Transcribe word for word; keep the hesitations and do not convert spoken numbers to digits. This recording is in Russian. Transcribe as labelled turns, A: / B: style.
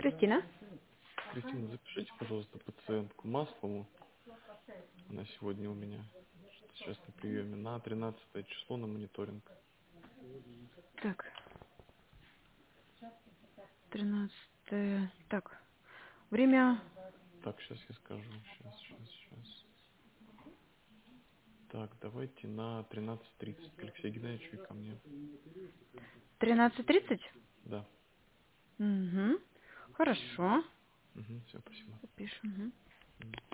A: Кристина?
B: Кристина, запишите, пожалуйста, пациентку Маслову. Она сегодня у меня сейчас на приеме на тринадцатое число на мониторинг.
A: Так, тринадцатое. Так, время
B: Так, сейчас я скажу. Сейчас, сейчас, сейчас. Так, давайте на тринадцать тридцать к Алексею Геннадьевичу и ко мне.
A: тринадцать тридцать?
B: Да.
A: Угу. Хорошо.
B: Угу, все, спасибо.
A: Запишем. Мгм.
B: Мгм.